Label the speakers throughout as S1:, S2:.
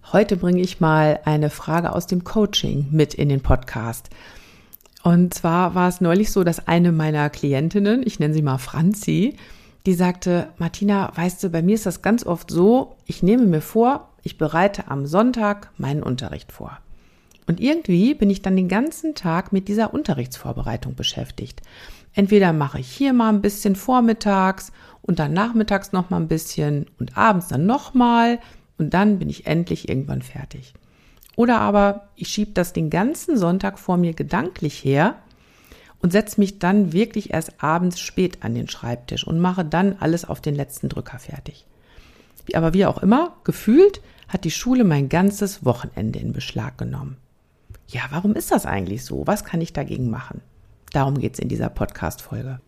S1: Heute bringe ich mal eine Frage aus dem Coaching mit in den Podcast. Und zwar war es neulich so, dass eine meiner Klientinnen, ich nenne sie mal Franzi, die sagte, Martina, weißt du, bei mir ist das ganz oft so, ich nehme mir vor, ich bereite am Sonntag meinen Unterricht vor. Und irgendwie bin ich dann den ganzen Tag mit dieser Unterrichtsvorbereitung beschäftigt. Entweder mache ich hier mal ein bisschen vormittags und dann nachmittags noch mal ein bisschen und abends dann noch mal und dann bin ich endlich irgendwann fertig. Oder aber ich schiebe das den ganzen Sonntag vor mir gedanklich her und setze mich dann wirklich erst abends spät an den Schreibtisch und mache dann alles auf den letzten Drücker fertig. Aber wie auch immer, gefühlt hat die Schule mein ganzes Wochenende in Beschlag genommen. Ja, warum ist das eigentlich so? Was kann ich dagegen machen? Darum geht's in dieser Podcast-Folge.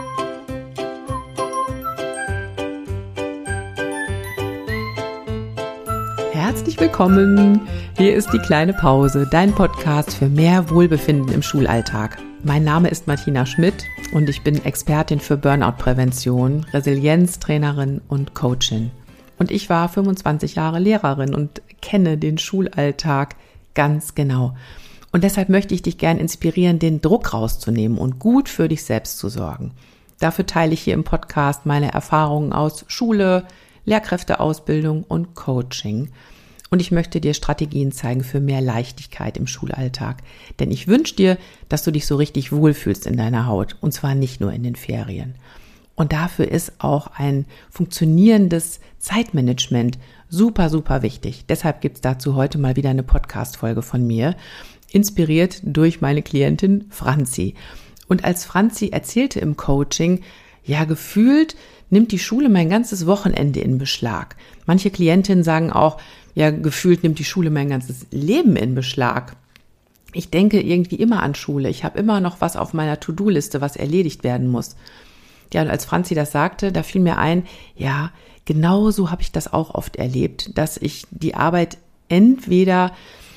S1: Herzlich willkommen! Hier ist die kleine Pause, dein Podcast für mehr Wohlbefinden im Schulalltag. Mein Name ist Martina Schmidt und ich bin Expertin für Burnout-Prävention, Resilienztrainerin und Coachin. Und ich war 25 Jahre Lehrerin und kenne den Schulalltag ganz genau. Und deshalb möchte ich dich gern inspirieren, den Druck rauszunehmen und gut für dich selbst zu sorgen. Dafür teile ich hier im Podcast meine Erfahrungen aus Schule, Lehrkräfteausbildung und Coaching. Und ich möchte dir Strategien zeigen für mehr Leichtigkeit im Schulalltag. Denn ich wünsche dir, dass du dich so richtig wohlfühlst in deiner Haut. Und zwar nicht nur in den Ferien. Und dafür ist auch ein funktionierendes Zeitmanagement super, super wichtig. Deshalb gibt es dazu heute mal wieder eine Podcast-Folge von mir, inspiriert durch meine Klientin Franzi. Und als Franzi erzählte im Coaching, ja, gefühlt nimmt die Schule mein ganzes Wochenende in Beschlag. Manche Klientinnen sagen auch, ja, gefühlt nimmt die Schule mein ganzes Leben in Beschlag. Ich denke irgendwie immer an Schule. Ich habe immer noch was auf meiner To-Do-Liste, was erledigt werden muss. Ja, und als Franzi das sagte, da fiel mir ein, ja, genau so habe ich das auch oft erlebt, dass ich die Arbeit entweder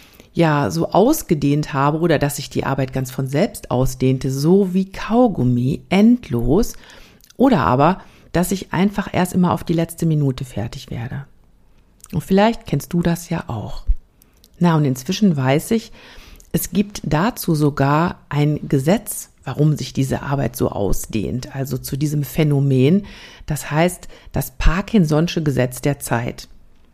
S1: ja so ausgedehnt habe oder dass sich die Arbeit ganz von selbst ausdehnte, so wie Kaugummi, endlos, oder aber, dass ich einfach erst immer auf die letzte Minute fertig werde. Und vielleicht kennst du das ja auch. Na, und inzwischen weiß ich, es gibt dazu sogar ein Gesetz, warum sich diese Arbeit so ausdehnt, also zu diesem Phänomen. Das heißt, das Parkinson'sche Gesetz der Zeit.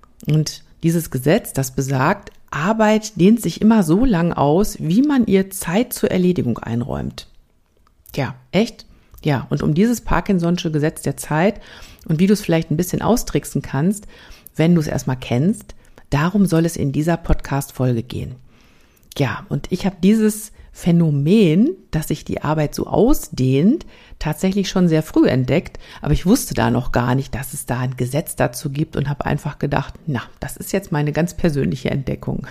S1: Und dieses Gesetz, das besagt, Arbeit dehnt sich immer so lang aus, wie man ihr Zeit zur Erledigung einräumt. Tja, echt? Ja, und um dieses Parkinson'sche Gesetz der Zeit und wie du es vielleicht ein bisschen austricksen kannst, wenn du es erstmal kennst, darum soll es in dieser Podcast-Folge gehen. Ja, und ich habe dieses Phänomen, dass sich die Arbeit so ausdehnt, tatsächlich schon sehr früh entdeckt, aber ich wusste da noch gar nicht, dass es da ein Gesetz dazu gibt und habe einfach gedacht, na, das ist jetzt meine ganz persönliche Entdeckung.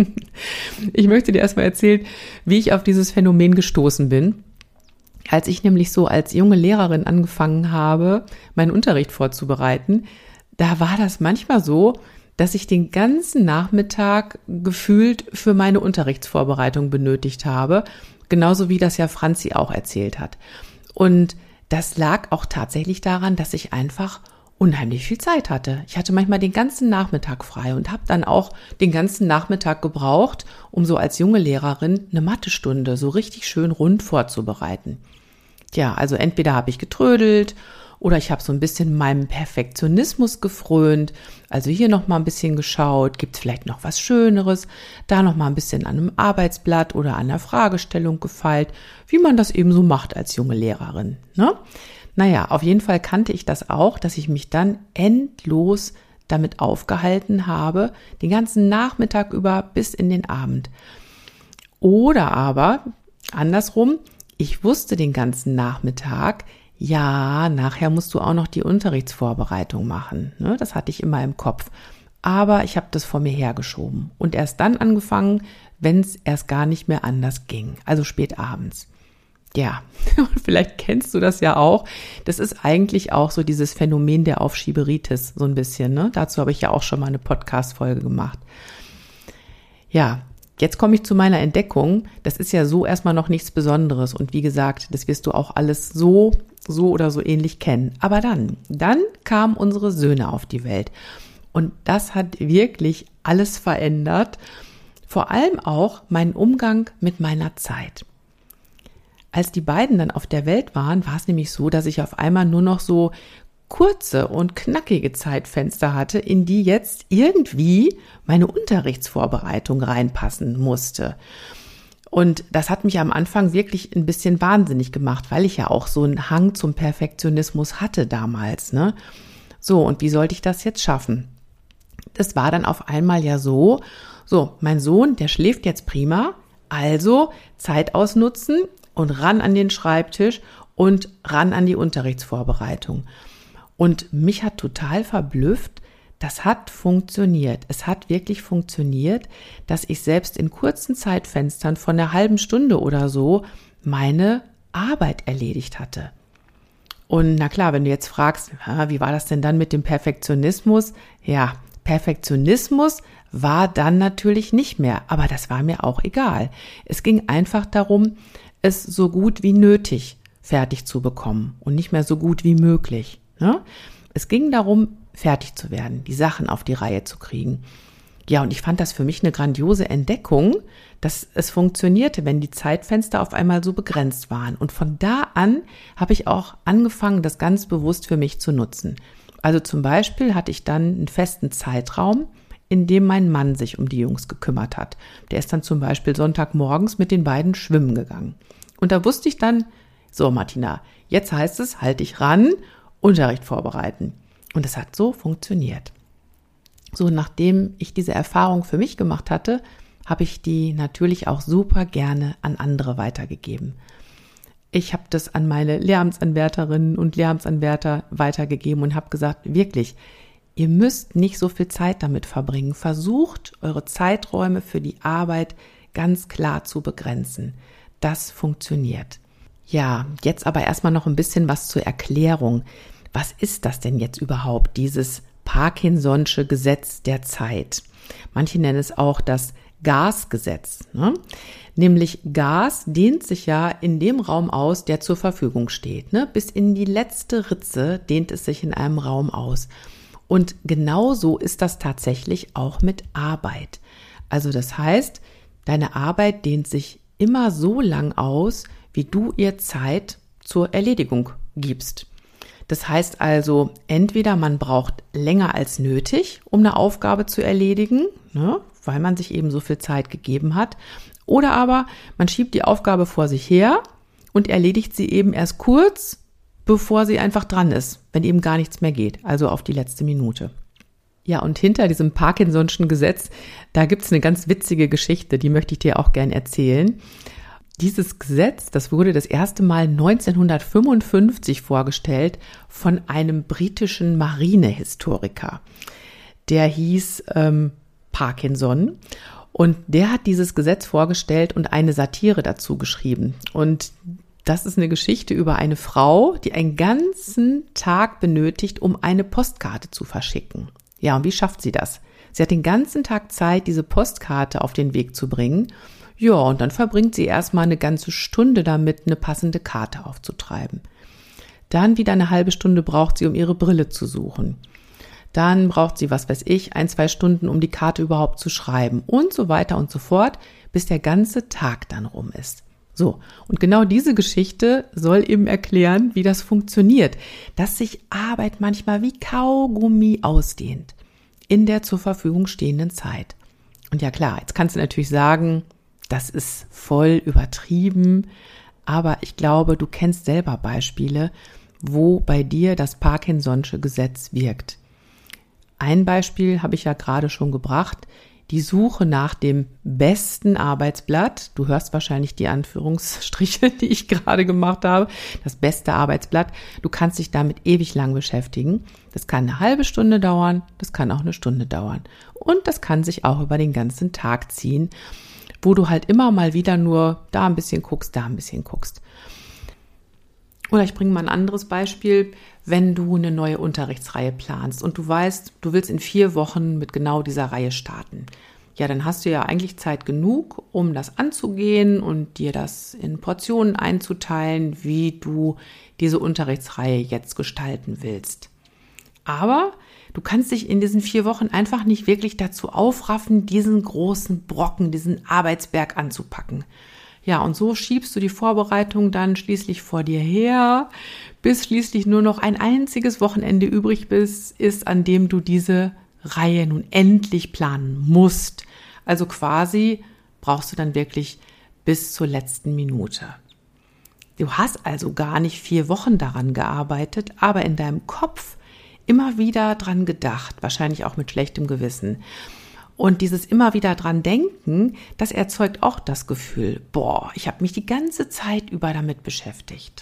S1: Ich möchte dir erstmal erzählen, wie ich auf dieses Phänomen gestoßen bin. Als ich nämlich so als junge Lehrerin angefangen habe, meinen Unterricht vorzubereiten, da war das manchmal so, dass ich den ganzen Nachmittag gefühlt für meine Unterrichtsvorbereitung benötigt habe, genauso wie das ja Franzi auch erzählt hat. Und das lag auch tatsächlich daran, dass ich einfach unheimlich viel Zeit hatte. Ich hatte manchmal den ganzen Nachmittag frei und habe dann auch den ganzen Nachmittag gebraucht, um so als junge Lehrerin eine Mathestunde so richtig schön rund vorzubereiten. Ja, also entweder habe ich getrödelt oder ich habe so ein bisschen meinem Perfektionismus gefrönt, also hier noch mal ein bisschen geschaut, gibt es vielleicht noch was Schöneres, da noch mal ein bisschen an einem Arbeitsblatt oder an einer Fragestellung gefeilt, wie man das eben so macht als junge Lehrerin, ne? Naja, auf jeden Fall kannte ich das auch, dass ich mich dann endlos damit aufgehalten habe, den ganzen Nachmittag über bis in den Abend. Oder aber andersrum, ich wusste den ganzen Nachmittag, ja, nachher musst du auch noch die Unterrichtsvorbereitung machen. Ne? Das hatte ich immer im Kopf. Aber ich habe das vor mir hergeschoben und erst dann angefangen, wenn es erst gar nicht mehr anders ging, also spät abends. Ja, vielleicht kennst du das ja auch. Das ist eigentlich auch so dieses Phänomen der Aufschieberitis so ein bisschen. Ne? Dazu habe ich ja auch schon mal eine Podcast-Folge gemacht. Ja, jetzt komme ich zu meiner Entdeckung. Das ist ja so erstmal noch nichts Besonderes. Und wie gesagt, das wirst du auch alles so oder so ähnlich kennen. Aber dann kamen unsere Söhne auf die Welt. Und das hat wirklich alles verändert. Vor allem auch meinen Umgang mit meiner Zeit. Als die beiden dann auf der Welt waren, war es nämlich so, dass ich auf einmal nur noch so kurze und knackige Zeitfenster hatte, in die jetzt irgendwie meine Unterrichtsvorbereitung reinpassen musste. Und das hat mich am Anfang wirklich ein bisschen wahnsinnig gemacht, weil ich ja auch so einen Hang zum Perfektionismus hatte damals, ne? So, und wie sollte ich das jetzt schaffen? Das war dann auf einmal ja so, mein Sohn, der schläft jetzt prima, also Zeit ausnutzen und ran an den Schreibtisch und ran an die Unterrichtsvorbereitung. Und mich hat total verblüfft, das hat funktioniert. Es hat wirklich funktioniert, dass ich selbst in kurzen Zeitfenstern von einer halben Stunde oder so meine Arbeit erledigt hatte. Und na klar, wenn du jetzt fragst, wie war das denn dann mit dem Perfektionismus? Ja, Perfektionismus war dann natürlich nicht mehr, aber das war mir auch egal. Es ging einfach darum, es so gut wie nötig fertig zu bekommen und nicht mehr so gut wie möglich. Ne? Es ging darum, fertig zu werden, die Sachen auf die Reihe zu kriegen. Ja, und ich fand das für mich eine grandiose Entdeckung, dass es funktionierte, wenn die Zeitfenster auf einmal so begrenzt waren. Und von da an habe ich auch angefangen, das ganz bewusst für mich zu nutzen. Also zum Beispiel hatte ich dann einen festen Zeitraum, in dem mein Mann sich um die Jungs gekümmert hat. Der ist dann zum Beispiel Sonntagmorgens mit den beiden schwimmen gegangen. Und da wusste ich dann, so Martina, jetzt heißt es, halt dich ran, Unterricht vorbereiten. Und es hat so funktioniert. So, nachdem ich diese Erfahrung für mich gemacht hatte, habe ich die natürlich auch super gerne an andere weitergegeben. Ich habe das an meine Lehramtsanwärterinnen und Lehramtsanwärter weitergegeben und habe gesagt, wirklich, ihr müsst nicht so viel Zeit damit verbringen. Versucht, eure Zeiträume für die Arbeit ganz klar zu begrenzen. Das funktioniert. Ja, jetzt aber erstmal noch ein bisschen was zur Erklärung. Was ist das denn jetzt überhaupt, dieses Parkinson'sche Gesetz der Zeit? Manche nennen es auch das Gasgesetz, ne? Nämlich Gas dehnt sich ja in dem Raum aus, der zur Verfügung steht, ne? Bis in die letzte Ritze dehnt es sich in einem Raum aus. Und genauso ist das tatsächlich auch mit Arbeit. Also das heißt, deine Arbeit dehnt sich immer so lang aus, wie du ihr Zeit zur Erledigung gibst. Das heißt also, entweder man braucht länger als nötig, um eine Aufgabe zu erledigen, ne, weil man sich eben so viel Zeit gegeben hat, oder aber man schiebt die Aufgabe vor sich her und erledigt sie eben erst kurz, bevor sie einfach dran ist, wenn eben gar nichts mehr geht, also auf die letzte Minute. Ja, und hinter diesem Parkinson'schen Gesetz, da gibt's eine ganz witzige Geschichte, die möchte ich dir auch gern erzählen. Dieses Gesetz, das wurde das erste Mal 1955 vorgestellt von einem britischen Marinehistoriker. Der hieß Parkinson und der hat dieses Gesetz vorgestellt und eine Satire dazu geschrieben. Und das ist eine Geschichte über eine Frau, die einen ganzen Tag benötigt, um eine Postkarte zu verschicken. Ja, und wie schafft sie das? Sie hat den ganzen Tag Zeit, diese Postkarte auf den Weg zu bringen. Ja, und dann verbringt sie erstmal eine ganze Stunde damit, eine passende Karte aufzutreiben. Dann wieder eine halbe Stunde braucht sie, um ihre Brille zu suchen. Dann braucht sie, 1-2 Stunden, um die Karte überhaupt zu schreiben und so weiter und so fort, bis der ganze Tag dann rum ist. So, und genau diese Geschichte soll eben erklären, wie das funktioniert, dass sich Arbeit manchmal wie Kaugummi ausdehnt in der zur Verfügung stehenden Zeit. Und ja klar, jetzt kannst du natürlich sagen, das ist voll übertrieben, aber ich glaube, du kennst selber Beispiele, wo bei dir das Parkinson'sche Gesetz wirkt. Ein Beispiel habe ich ja gerade schon gebracht, die Suche nach dem besten Arbeitsblatt. Du hörst wahrscheinlich die Anführungsstriche, die ich gerade gemacht habe. Das beste Arbeitsblatt. Du kannst dich damit ewig lang beschäftigen. Das kann eine halbe Stunde dauern, das kann auch eine Stunde dauern. Und das kann sich auch über den ganzen Tag ziehen, wo du halt immer mal wieder nur da ein bisschen guckst, da ein bisschen guckst. Oder ich bringe mal ein anderes Beispiel, wenn du eine neue Unterrichtsreihe planst und du weißt, du willst in 4 Wochen mit genau dieser Reihe starten. Ja, dann hast du ja eigentlich Zeit genug, um das anzugehen und dir das in Portionen einzuteilen, wie du diese Unterrichtsreihe jetzt gestalten willst. Aber Du kannst dich in diesen 4 Wochen einfach nicht wirklich dazu aufraffen, diesen großen Brocken, diesen Arbeitsberg anzupacken. Ja, und so schiebst du die Vorbereitung dann schließlich vor dir her, bis schließlich nur noch ein einziges Wochenende übrig ist, an dem du diese Reihe nun endlich planen musst. Also quasi brauchst du dann wirklich bis zur letzten Minute. Du hast also gar nicht 4 Wochen daran gearbeitet, aber in deinem Kopf immer wieder dran gedacht, wahrscheinlich auch mit schlechtem Gewissen. Und dieses immer wieder dran denken, das erzeugt auch das Gefühl, ich habe mich die ganze Zeit über damit beschäftigt.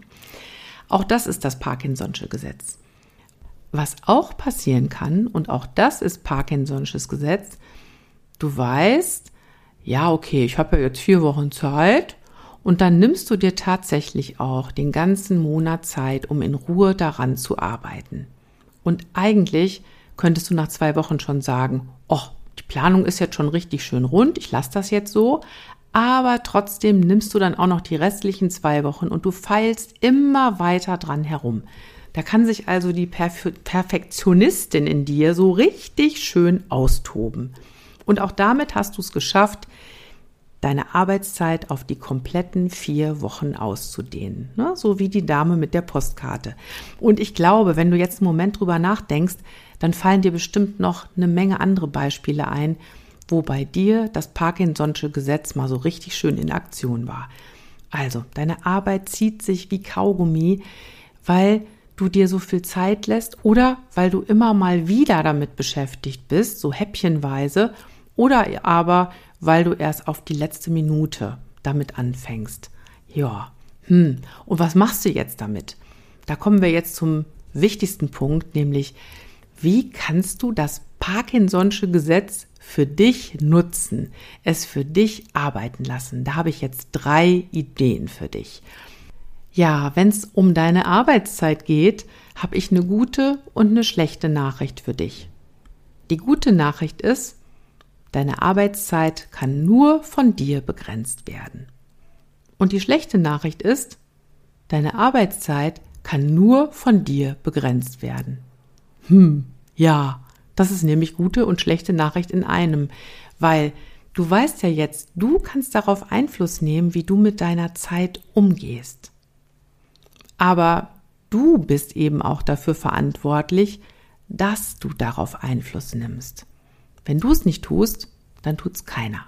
S1: Auch das ist das Parkinson'sche Gesetz. Was auch passieren kann, und auch das ist Parkinson'sches Gesetz, du weißt, ja okay, ich habe ja jetzt 4 Wochen Zeit und dann nimmst du dir tatsächlich auch den ganzen Monat Zeit, um in Ruhe daran zu arbeiten. Und eigentlich könntest du nach 2 Wochen schon sagen, die Planung ist jetzt schon richtig schön rund, ich lasse das jetzt so, aber trotzdem nimmst du dann auch noch die restlichen 2 Wochen und du feilst immer weiter dran herum. Da kann sich also die Perfektionistin in dir so richtig schön austoben. Und auch damit hast du es geschafft, deine Arbeitszeit auf die kompletten 4 Wochen auszudehnen. Ne? So wie die Dame mit der Postkarte. Und ich glaube, wenn du jetzt einen Moment drüber nachdenkst, dann fallen dir bestimmt noch eine Menge andere Beispiele ein, wo bei dir das Parkinson'sche Gesetz mal so richtig schön in Aktion war. Also, deine Arbeit zieht sich wie Kaugummi, weil du dir so viel Zeit lässt oder weil du immer mal wieder damit beschäftigt bist, so häppchenweise, oder aber weil du erst auf die letzte Minute damit anfängst. Ja, und was machst du jetzt damit? Da kommen wir jetzt zum wichtigsten Punkt, nämlich wie kannst du das Parkinson'sche Gesetz für dich nutzen, es für dich arbeiten lassen? Da habe ich jetzt 3 Ideen für dich. Ja, wenn es um deine Arbeitszeit geht, habe ich eine gute und eine schlechte Nachricht für dich. Die gute Nachricht ist, deine Arbeitszeit kann nur von dir begrenzt werden. Und die schlechte Nachricht ist, deine Arbeitszeit kann nur von dir begrenzt werden. Ja, das ist nämlich gute und schlechte Nachricht in einem, weil du weißt ja jetzt, du kannst darauf Einfluss nehmen, wie du mit deiner Zeit umgehst. Aber du bist eben auch dafür verantwortlich, dass du darauf Einfluss nimmst. Wenn du es nicht tust, dann tut's keiner.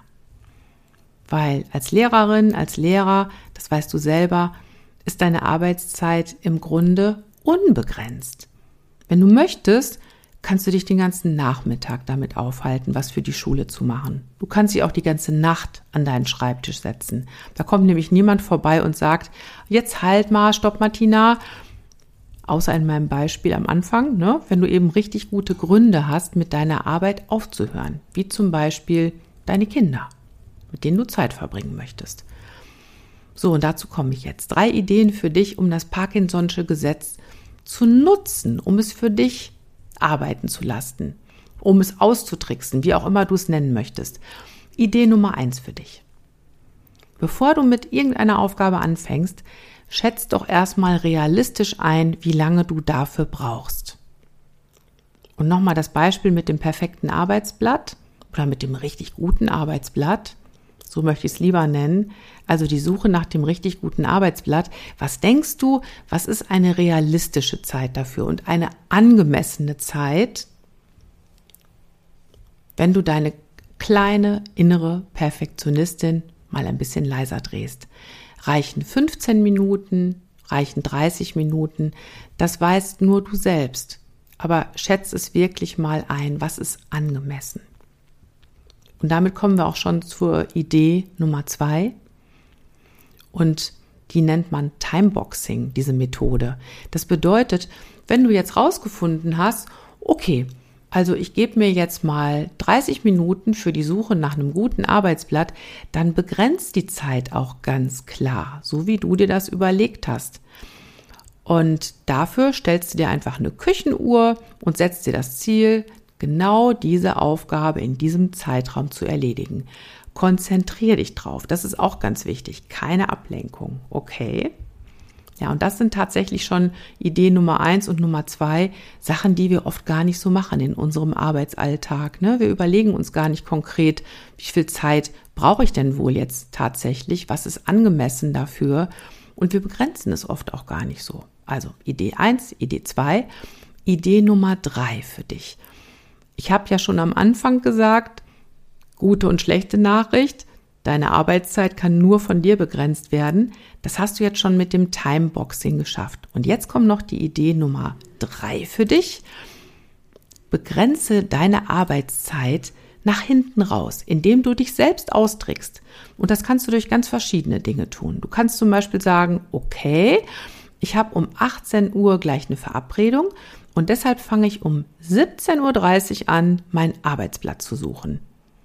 S1: Weil als Lehrerin, als Lehrer, das weißt du selber, ist deine Arbeitszeit im Grunde unbegrenzt. Wenn du möchtest, kannst du dich den ganzen Nachmittag damit aufhalten, was für die Schule zu machen. Du kannst dich auch die ganze Nacht an deinen Schreibtisch setzen. Da kommt nämlich niemand vorbei und sagt, jetzt halt mal, stopp Martina. Außer in meinem Beispiel am Anfang, wenn du eben richtig gute Gründe hast, mit deiner Arbeit aufzuhören. Wie zum Beispiel deine Kinder, mit denen du Zeit verbringen möchtest. So, und dazu komme ich jetzt. 3 Ideen für dich, um das Parkinson'sche Gesetz zu nutzen, um es für dich arbeiten zu lassen, um es auszutricksen, wie auch immer du es nennen möchtest. Idee Nummer 1 für dich. Bevor du mit irgendeiner Aufgabe anfängst, schätz doch erstmal realistisch ein, wie lange du dafür brauchst. Und nochmal das Beispiel mit dem perfekten Arbeitsblatt oder mit dem richtig guten Arbeitsblatt, so möchte ich es lieber nennen, also die Suche nach dem richtig guten Arbeitsblatt. Was denkst du, was ist eine realistische Zeit dafür und eine angemessene Zeit, wenn du deine kleine innere Perfektionistin mal ein bisschen leiser drehst? Reichen 15 Minuten, reichen 30 Minuten, das weißt nur du selbst. Aber schätze es wirklich mal ein, was ist angemessen? Und damit kommen wir auch schon zur Idee Nummer 2. Und die nennt man Timeboxing, diese Methode. Das bedeutet, wenn du jetzt rausgefunden hast, okay, also ich gebe mir jetzt mal 30 Minuten für die Suche nach einem guten Arbeitsblatt, dann begrenzt die Zeit auch ganz klar, so wie du dir das überlegt hast. Und dafür stellst du dir einfach eine Küchenuhr und setzt dir das Ziel, genau diese Aufgabe in diesem Zeitraum zu erledigen. Konzentriere dich drauf, das ist auch ganz wichtig, keine Ablenkung, okay? Ja, und das sind tatsächlich schon Idee Nummer 1 und Nummer 2, Sachen, die wir oft gar nicht so machen in unserem Arbeitsalltag. Ne? Wir überlegen uns gar nicht konkret, wie viel Zeit brauche ich denn wohl jetzt tatsächlich, was ist angemessen dafür, und wir begrenzen es oft auch gar nicht so. Also Idee 1, Idee 2, Idee Nummer 3 für dich. Ich habe ja schon am Anfang gesagt, gute und schlechte Nachricht, deine Arbeitszeit kann nur von dir begrenzt werden. Das hast du jetzt schon mit dem Timeboxing geschafft. Und jetzt kommt noch die Idee Nummer 3 für dich. Begrenze deine Arbeitszeit nach hinten raus, indem du dich selbst austrickst. Und das kannst du durch ganz verschiedene Dinge tun. Du kannst zum Beispiel sagen, okay, ich habe um 18 Uhr gleich eine Verabredung und deshalb fange ich um 17.30 Uhr an, mein Arbeitsblatt zu suchen.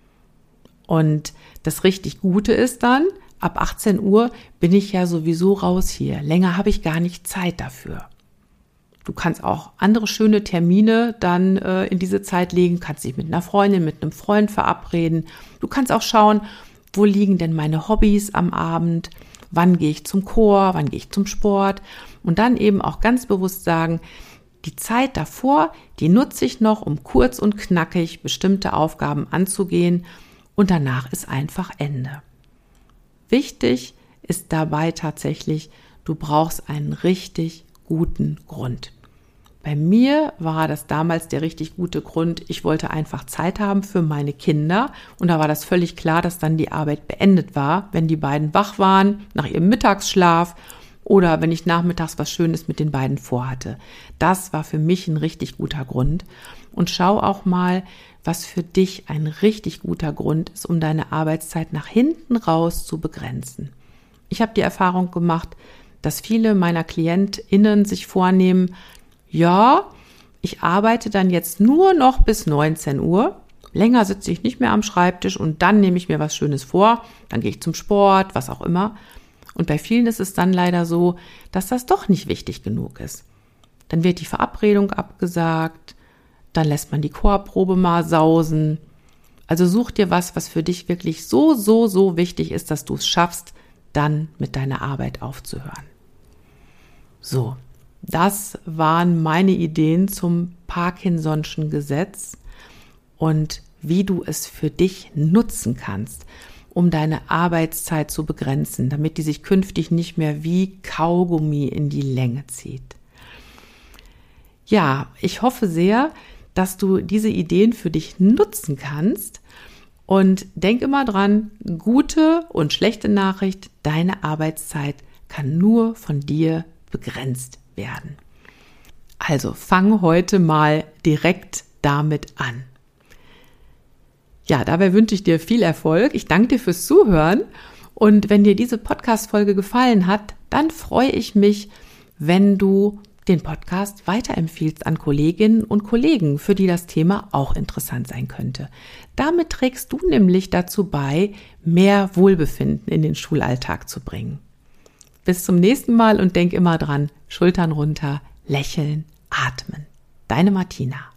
S1: Und das richtig Gute ist dann, ab 18 Uhr bin ich ja sowieso raus hier. Länger habe ich gar nicht Zeit dafür. Du kannst auch andere schöne Termine dann in diese Zeit legen, kannst dich mit einer Freundin, mit einem Freund verabreden. Du kannst auch schauen, wo liegen denn meine Hobbys am Abend, wann gehe ich zum Chor, wann gehe ich zum Sport und dann eben auch ganz bewusst sagen, die Zeit davor, die nutze ich noch, um kurz und knackig bestimmte Aufgaben anzugehen. Und danach ist einfach Ende. Wichtig ist dabei tatsächlich, du brauchst einen richtig guten Grund. Bei mir war das damals der richtig gute Grund, ich wollte einfach Zeit haben für meine Kinder und da war das völlig klar, dass dann die Arbeit beendet war, wenn die beiden wach waren, nach ihrem Mittagsschlaf oder wenn ich nachmittags was Schönes mit den beiden vorhatte. Das war für mich ein richtig guter Grund. Und schau auch mal, was für dich ein richtig guter Grund ist, um deine Arbeitszeit nach hinten raus zu begrenzen. Ich habe die Erfahrung gemacht, dass viele meiner KlientInnen sich vornehmen, ja, ich arbeite dann jetzt nur noch bis 19 Uhr, länger sitze ich nicht mehr am Schreibtisch und dann nehme ich mir was Schönes vor, dann gehe ich zum Sport, was auch immer. Und bei vielen ist es dann leider so, dass das doch nicht wichtig genug ist. Dann wird die Verabredung abgesagt, dann lässt man die Chorprobe mal sausen. Also such dir was für dich wirklich so wichtig ist, dass du es schaffst, dann mit deiner Arbeit aufzuhören. So, das waren meine Ideen zum Parkinson'schen Gesetz und wie du es für dich nutzen kannst, um deine Arbeitszeit zu begrenzen, damit die sich künftig nicht mehr wie Kaugummi in die Länge zieht. Ja, ich hoffe sehr, dass du diese Ideen für dich nutzen kannst und denk immer dran, gute und schlechte Nachricht, deine Arbeitszeit kann nur von dir begrenzt werden. Also fang heute mal direkt damit an. Ja, dabei wünsche ich dir viel Erfolg. Ich danke dir fürs Zuhören und wenn dir diese Podcast-Folge gefallen hat, dann freue ich mich, wenn du den Podcast weiterempfiehlst an Kolleginnen und Kollegen, für die das Thema auch interessant sein könnte. Damit trägst du nämlich dazu bei, mehr Wohlbefinden in den Schulalltag zu bringen. Bis zum nächsten Mal und denk immer dran, Schultern runter, lächeln, atmen. Deine Martina.